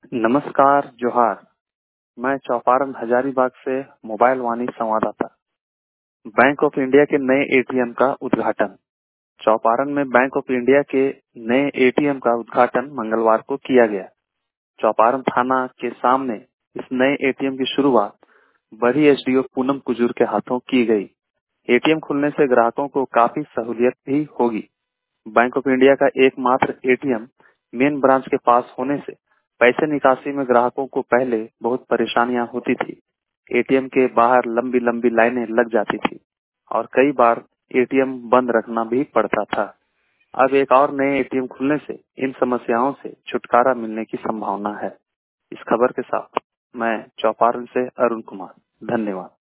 नमस्कार, जोहार। मैं चौपारण हजारीबाग से मोबाइल वाणी संवाददाता। बैंक ऑफ इंडिया के नए एटीएम का उद्घाटन। चौपारण में बैंक ऑफ इंडिया के नए एटीएम का उद्घाटन मंगलवार को किया गया। चौपारण थाना के सामने इस नए एटीएम की शुरुआत बड़ी एसडीओ पूनम कुजूर के हाथों की गई। एटीएम खुलने से ग्राहकों को काफी सहूलियत भी होगी। बैंक ऑफ इंडिया का एकमात्र एटीएम मेन ब्रांच के पास होने से पैसे निकासी में ग्राहकों को पहले बहुत परेशानियां होती थी। एटीएम के बाहर लंबी लंबी लाइनें लग जाती थी और कई बार एटीएम बंद रखना भी पड़ता था। अब एक और नए एटीएम खुलने से इन समस्याओं से छुटकारा मिलने की संभावना है। इस खबर के साथ मैं चौपारण से अरुण कुमार। धन्यवाद।